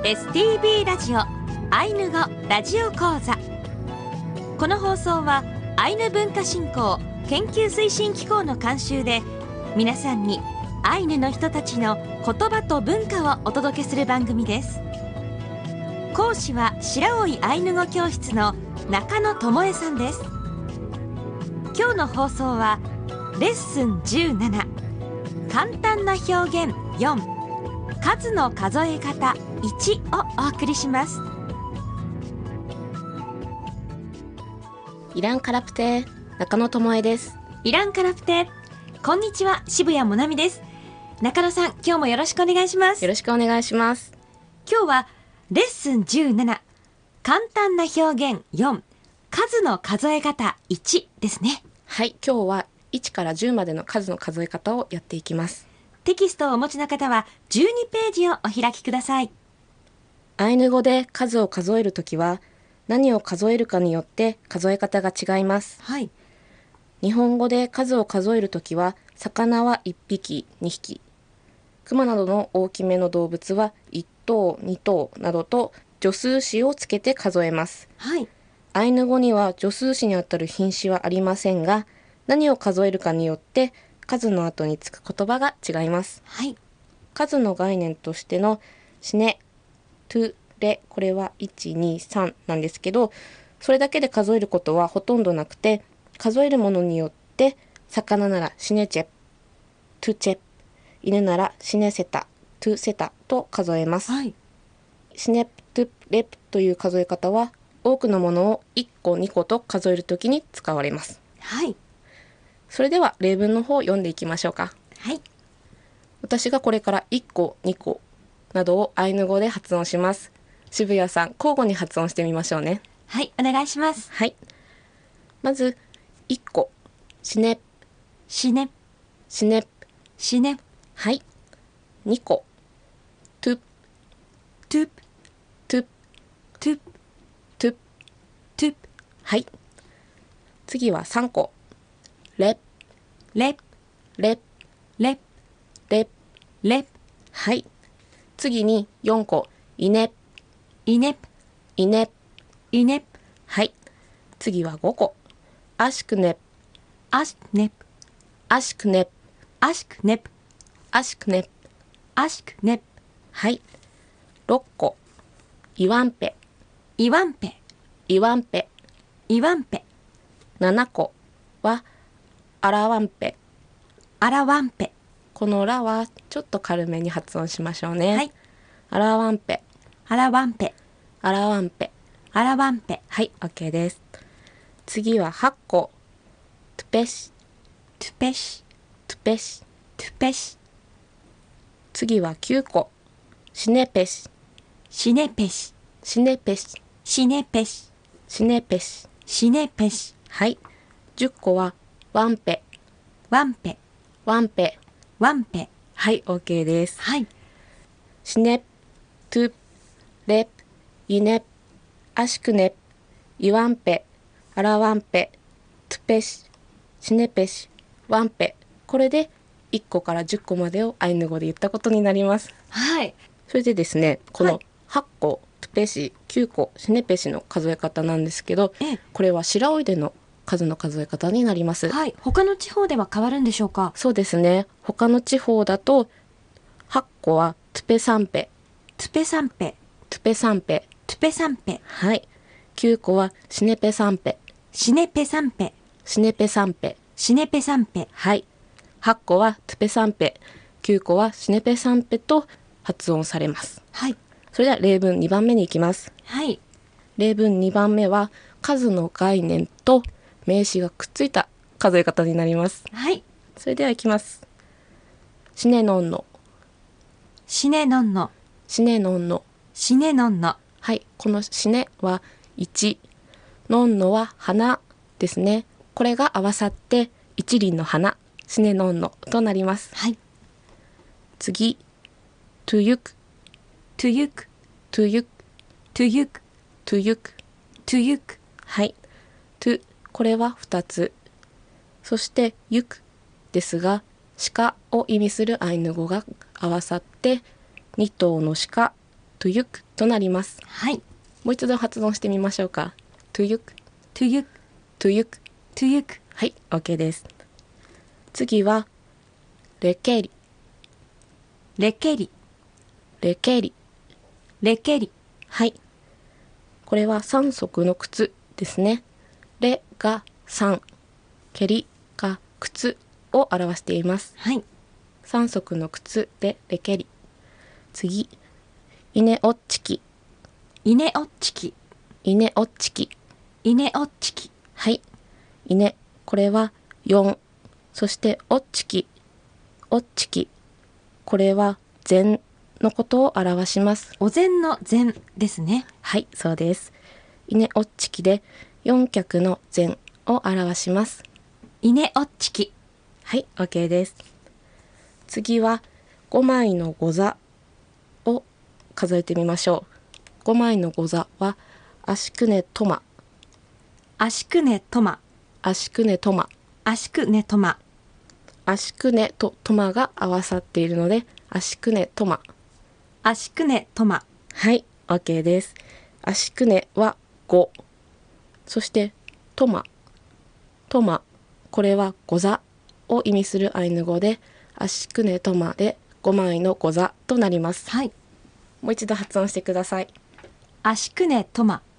STB ラジオアイヌ語ラジオ講座。この放送はアイヌ文化振興研究推進機構の監修で、皆さんにアイヌの人たちの言葉と文化をお届けする番組です。講師は白老アイヌ語教室の中野智恵さんです。今日の放送はレッスン17、簡単な表現4、数の数え方1をお送りします。 イランカラプテ中野智恵です。 イランカラプテ、こんにちは、渋谷もなみです。中野さん、今日もよろしくお願いします。 よろしくお願いします。 今日はレッスン17、簡単な表現4、数の数え方1ですね。 はい、今日は1から10までの数の数え方をやっていきます。 テキストをお持ちの方は12ページをお開きください。 アイヌ語で数を数えるときは、何を数えるかによって数え方が違います。 はい。 日本語で数を数えるときは、魚は1匹、2匹。熊などの大きめの動物は1頭、2頭などと助数詞をつけて数えます。 はい。 アイヌ語には助数詞にあたる品詞はありませんが、何を数えるかによって数の後につく言葉が違います。 はい。 数の概念としてのシネ、トゥ、レ、これは1、2、3なんですけど、それだけで数えることはほとんどなくて、数えるものによって魚ならシネチェ、トゥチェ、犬ならシネセタ、トゥセタと数えます。 はい。 シネプトゥレプという数え方は多くのものを1個2個と数えるときに使われます。 はい。 それでは例文の方を読んでいきましょうか。 はい。 私がこれから1個2個などをアイヌ語で発音します。渋谷さん、交互に発音してみましょうね。 はい、お願いします。 はい。まず1個、シネプ、 シネ、 シネプ。 シネ、 はい。2個、トゥプ、 トゥプ、 トゥプ、 トゥプ、 トゥプ。 トゥプ、 はい。次は3個、レプ、 レプ、 レプ、 レプ、 レプ。 レプ、 はい。次に4個、イネプ、 イネプ、 イネプ。 イネプ、 はい。次は5個、アシクネプ、 アシクネプ、 アシクネプ、 アシクネプ、 アシクネプ。 アシクネプ、 はい。6個、イワンペ、 イワンペ、 イワンペ。 イワンペ、 7個はアラワンペ。 アラワンペ。 このラはちょっと軽めに発音しましょうね。 はい。 アラワンペ、 アラワンペ、 アラワンペ。 アラワンペ。 はい、OK です。次は8個、トゥペシ、 トゥペシ、 トゥペシ。 トゥペシ。 次は9個、シネペシ、 シネペシ、 シネペシ、 シネペシ、 シネペシ。 シネペシ。 はい。10個はワンペ、 ワンペ、 ワンペ。 ワンペ。 はい、OK です。 はい。 シネプ、トゥプ、レプ、イネプ、アシクネプ、イワンペ、アラワンペ、トゥペシ、シネペシ、ワンペ。これで1個から10個までをアイヌ語で言ったことになります。 はい。 それでですね、このはい 8個、トゥペシ、9個、シネペシの数え方なんですけど、 ええ、 これは白老での数の数え方になります。 はい。他の地方では変わるんでしょうか？ そうですね。他の地方だと8個はトゥペサンペ、 トゥペサンペ、 トゥペサンペ。 トゥペサンペ、 はい。9個はシネペサンペ、 シネペサンペ、 シネペサンペ。 シネペサンペ。 はい。8個はトゥペサンペ、9個はシネペサンペと発音されます。 はい。 それでは例文2番目に行きます。 はい。 例文2番目は数の概念と名詞がくっついた数え方になります。 はい。 それでは行きます。シネノンノ、 シネノンノ、 シネノンノ。 シネノンノ。 はい。このシネは1、ノンノは花ですね。これが合わさって一輪の花、シネノンノとなります。 はい。 次、トゥユク、 トゥユク、 トゥユク、 トゥユク、 トゥユク。 トゥユク。 はい。トゥ、これは2つ。そしてユクですが、鹿を意味するアイヌ語が合わさって2頭の鹿、トゥユクとなります。 はい。 もう一度発音してみましょうか。トゥユク、 トゥユク、 トゥユク。 トゥユク。 はい、OK です。次は、レケリ、 レケリ、 レケリ。 レケリ。 はい。これは3足の靴ですね。レが3、ケリが靴を表しています。 はい。 3足の靴でレケリ。次、イネオッチキ、 イネオッチキ、 イネオッチキ。 イネオッチキ。 はい。イネ、これは4。そしてオッチキ、オッチキ。これは禅のことを表します。 お膳の膳ですね。 はい、そうです。イネオッチキで4脚の禅を表します。 イネオッチキ。 はい、OK です。次は5枚の御座を数えてみましょう。5枚の御座は足くねとま、 足くねとま、 足くねとま、 足くねとま、 足くねととまが合わさっているので足くねとま。 足くねとま。 はい、OK です。足くねは5。そしてとま、とま、これは御座を意味するアイヌ語で足くねとまで5枚の御座となります。 はい。 もう一度発音してください。 足くねとま。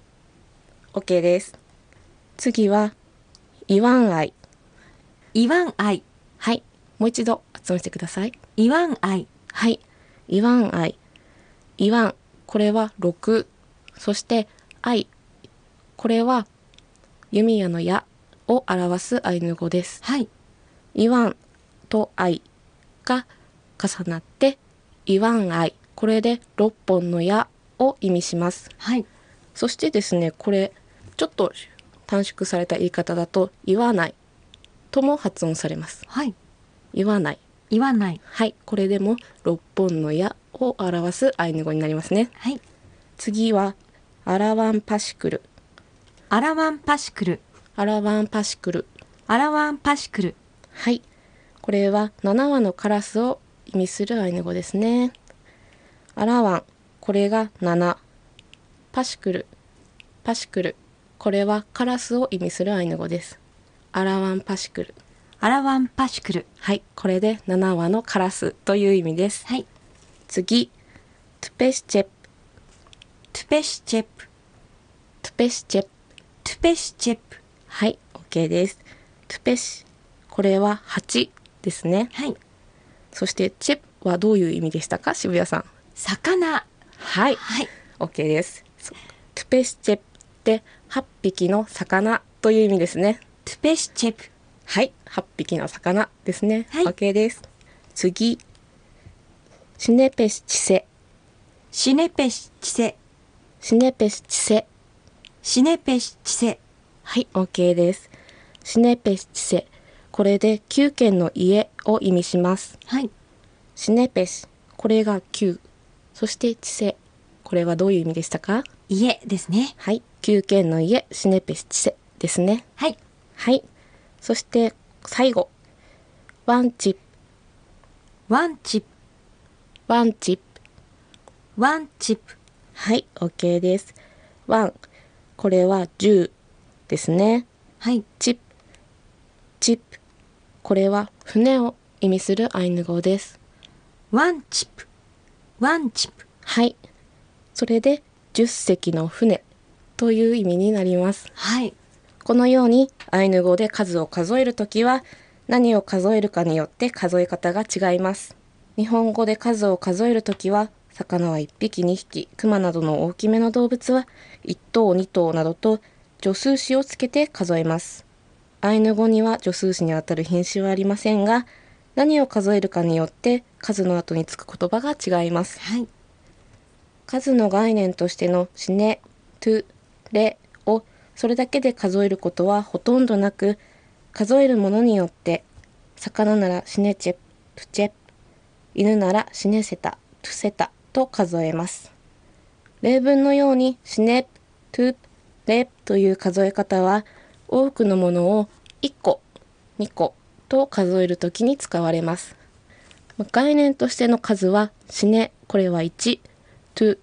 OK です。次は、イワンアイ。 イワンアイ。 はい。もう一度発音してください。 イワンアイ。 はい。イワンアイ。イワン。これは6。そして、アイ。これは、弓矢の矢を表すアイヌ語です。 はい。 イワンとアイが重なって、イワンアイ。これで6本の矢を意味します。 はい。 そしてですね、これ、ちょっと短縮された言い方だと、言わないとも発音されます。 はい。 言わない。 言わない。 はい、これでも6本の矢を表すアイヌ語になりますね。 はい。 次は、アラワンパシクル。 アラワンパシクル。 アラワンパシクル。 アラワンパシクル。 はい、これは7羽のカラスを意味するアイヌ語ですね。アラワン、これが7。パシクル、パシクル。これはカラスを意味するアイヌ語です。アラワンパシクル。 アラワンパシクル。 はい、これで7羽のカラスという意味です。 はい。 次、トゥペシチェプ。 トゥペシチェプ。 トゥペシチェプ。 トゥペシチェプ。 はい、OK です。トゥペシ。これは8ですね。 はい。 そして、チェプはどういう意味でしたか、渋谷さん。 魚。 はい、 はい。 OK です。トゥペシチェプって8匹の魚という意味ですね。 トゥペシチェプ。 はい、8匹の魚ですね。 はい OK です。次、シネペシチセ。 シネペシチセ。 シネペシチセ。 シネペシチセ。 はい、OK です。シネペシチセ。これで9軒の家を意味します。 はい。 シネペシ。これが9。そしてチセ。これはどういう意味でしたか？ 家ですね。 はい、9軒の家、シネペシチセですね。 はい。 はい。そして最後、ワンチップ。 ワンチップ。 ワンチップ。 ワンチップ。 はい、OK です。ワン。これは10ですね。 はい。 チップ。チップ。これは船を意味するアイヌ語です。 ワンチップ。ワンチップ。 はい。それで10隻の船という意味になります。 はい。 このようにアイヌ語で数を数えるときは何を数えるかによって数え方が違います。日本語で数を数えるときは魚は1匹2匹、熊などの大きめの動物は1頭2頭などと助数詞をつけて数えます。アイヌ語には助数詞にあたる品詞はありませんが、何を数えるかによって数の後につく言葉が違います。 はい。 数の概念としてのシネ、トゥ、レをそれだけで数えることはほとんどなく、数えるものによって魚ならシネチェプ、トゥチェプ、犬ならシネセタ、トゥセタと数えます。例文のようにシネプ、トゥプ、レプという数え方は多くのものを1個、2個と数えるときに使われます。概念としての数はシネ、これは1、トゥ、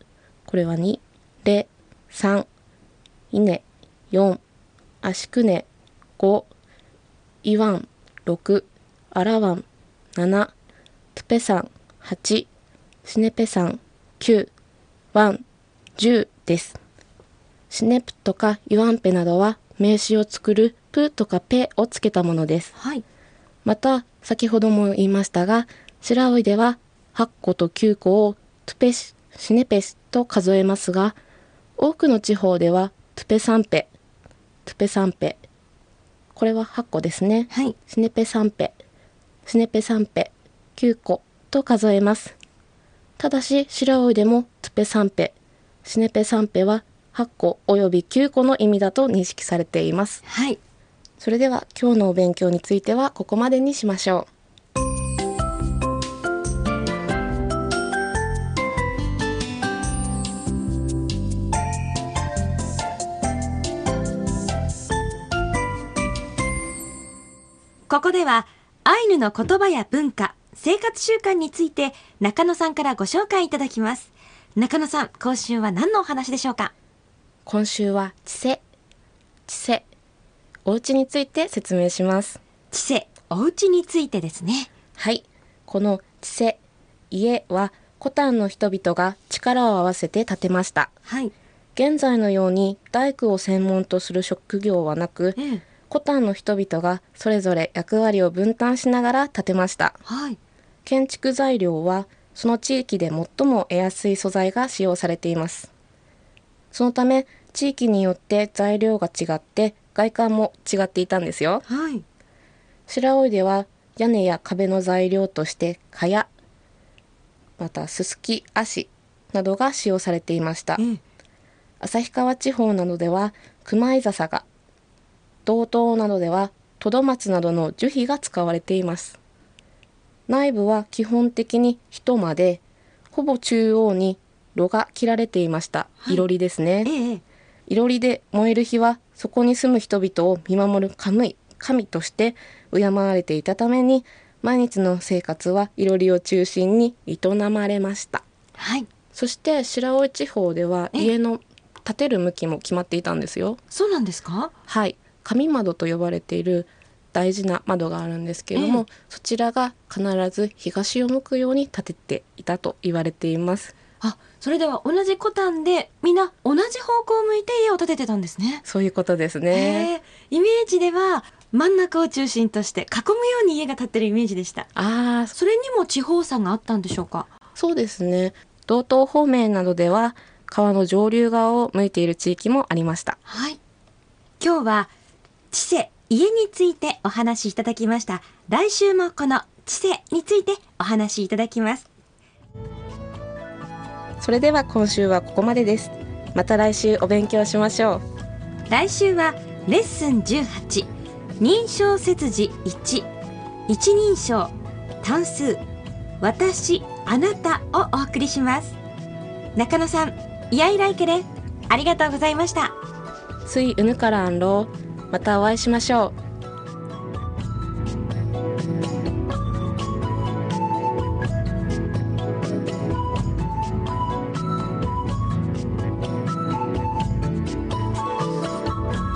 これは2、レ、3、イネ、4、アシクネ、5、イワン、6、アラワン、7、トゥペサン、8、シネペサン、9、ワン、10です。シネプとかユアンペなどは名詞を作るプとかペをつけたものです。 はい。 また、先ほども言いましたが、白老では8個と9個をトゥペシ、シネペシと数えますが、多くの地方ではトゥペサンペ、トゥペサンペ、これは8個ですね。 はい。 シネペサンペ、シネペサンペ、9個と数えます。ただし、白老でもトゥペサンペ、シネペサンペは8個および9個の意味だと認識されています。 はい。 それでは今日のお勉強についてはここまでにしましょう。 ここではアイヌの言葉や文化、生活習慣について中野さんからご紹介いただきます。中野さん、今週は何のお話でしょうか？ 今週はチセ、お家について説明します。 チセ、お家についてですね。 はい、このチセ、家はコタンの人々が力を合わせて建てました。 はい。 現在のように大工を専門とする職業はなく、コタンの人々がそれぞれ役割を分担しながら建てました。 はい。 建築材料はその地域で最も得やすい素材が使用されています。そのため地域によって材料が違って外観も違っていたんですよ。 はい。 白老では屋根や壁の材料として蚊帳、またススキ、足などが使用されていました。旭川地方などでは熊井笹が、道東などではトドマツなどの樹皮が使われています。内部は基本的に一間で、ほぼ中央に炉が切られていました。 はい、 いろりですね。いろりで燃える火はそこに住む人々を見守る神として敬われていたために、毎日の生活はいろりを中心に営まれました。 はい。 そして白老地方では家の建てる向きも決まっていたんですよ。 そうなんですか？ はい。神窓と呼ばれている大事な窓があるんですけれども、そちらが必ず東を向くように建てていたと言われています。 あ、それでは同じコタンでみんな同じ方向を向いて家を建ててたんですね。 そういうことですね。 イメージでは真ん中を中心として囲むように家が建ってるイメージでした。それにも地方差があったんでしょうか？ そうですね。道東方面などでは川の上流側を向いている地域もありました。 はい。今日はチセ、家についてお話しいただきました。来週もこのチセについてお話しいただきます。 それでは今週はここまでです。また来週お勉強しましょう。 来週はレッスン18、認証切字1、一人称、単数、私、あなたをお送りします。中野さん、イヤイライケレ、ありがとうございました。 スイウヌカランロー、またお会いしましょう。